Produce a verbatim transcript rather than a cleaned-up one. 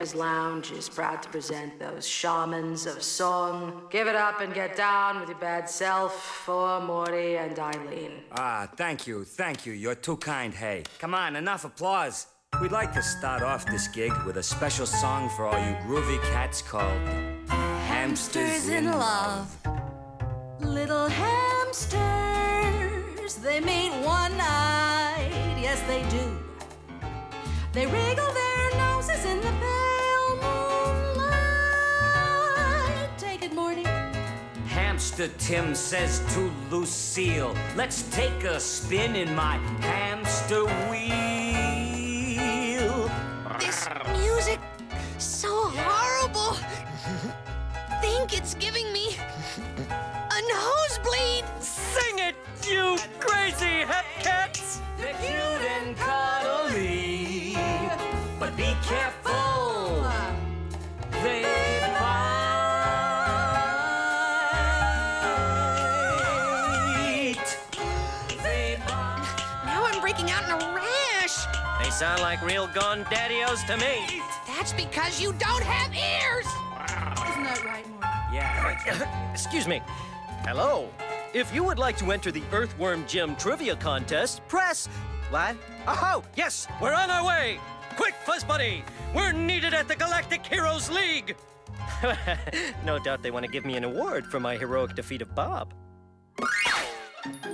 Lounge is proud to present those shamans of song. Give it up and get down with your bad self for Morty and Eileen. Ah, thank you, thank you. You're too kind, hey. Come on, enough applause. We'd like to start off this gig with a special song for all you groovy cats called Hamsters in Love. Little hamsters, they meet one night, yes they do. They wriggle their noses in the pale moonlight. Take it, Morty. Hamster Tim says to Lucille, let's take a spin in my hamster wheel. This music, so horrible. Think it's giving me a nosebleed. Sing it, you crazy hep cats! They're cute and cuddly, but be careful. They bite. They bite. Now I'm breaking out in a rash. They sound like real gone daddy-os to me. That's because you don't have ears. Isn't that right, Morty? Yeah. Excuse me. Hello. If you would like to enter the Earthworm Jim Trivia Contest, press... What? Oh, yes, we're on our way. Quick, Fuzz Buddy. We're needed at the Galactic Heroes League. No doubt they want to give me an award for my heroic defeat of Bob.